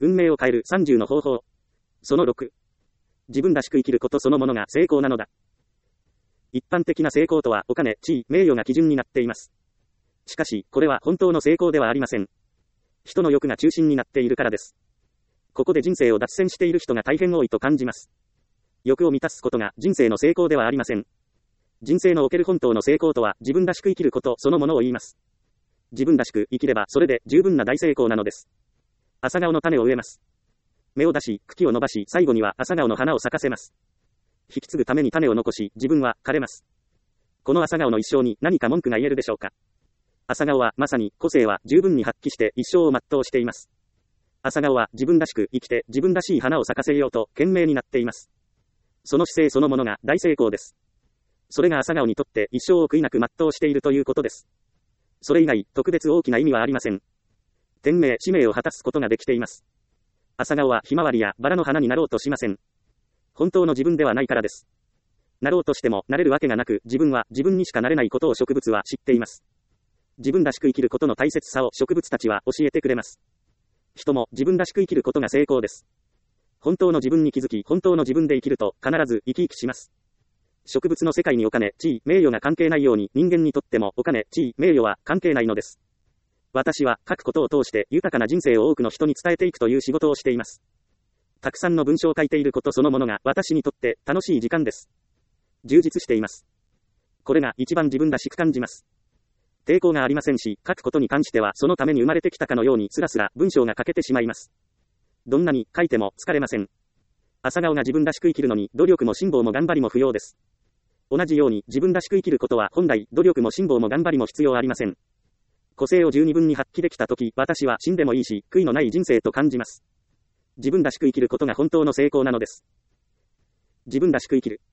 運命を変える30の方法。その6。自分らしく生きることそのものが成功なのだ。一般的な成功とはお金、地位、名誉が基準になっています。しかし、これは本当の成功ではありません。人の欲が中心になっているからです。ここで人生を脱線している人が大変多いと感じます。欲を満たすことが人生の成功ではありません。人生のおける本当の成功とは自分らしく生きることそのものを言います。自分らしく生きればそれで十分な大成功なのです。朝顔の種を植えます。芽を出し、茎を伸ばし、最後には朝顔の花を咲かせます。引き継ぐために種を残し、自分は枯れます。この朝顔の一生に何か文句が言えるでしょうか。朝顔はまさに個性は十分に発揮して一生を全うしています。朝顔は自分らしく生きて自分らしい花を咲かせようと懸命になっています。その姿勢そのものが大成功です。それが朝顔にとって一生を悔いなく全うしているということです。それ以外、特別大きな意味はありません。天命、使命を果たすことができています。朝顔はひまわりやバラの花になろうとしません。本当の自分ではないからです。なろうとしてもなれるわけがなく、自分は自分にしかなれないことを植物は知っています。自分らしく生きることの大切さを植物たちは教えてくれます。人も自分らしく生きることが成功です。本当の自分に気づき、本当の自分で生きると必ず生き生きします。植物の世界にお金、地位、名誉が関係ないように人間にとってもお金、地位、名誉は関係ないのです。私は書くことを通して豊かな人生を多くの人に伝えていくという仕事をしています。たくさんの文章を書いていることそのものが私にとって楽しい時間です。充実しています。これが一番自分らしく感じます。抵抗がありませんし、書くことに関してはそのために生まれてきたかのようにスラスラ文章が書けてしまいます。どんなに書いても疲れません。朝顔が自分らしく生きるのに努力も辛抱も頑張りも不要です。同じように自分らしく生きることは本来努力も辛抱も頑張りも必要ありません。個性を十二分に発揮できたとき、私は死んでもいいし、悔いのない人生と感じます。自分らしく生きることが本当の成功なのです。自分らしく生きる。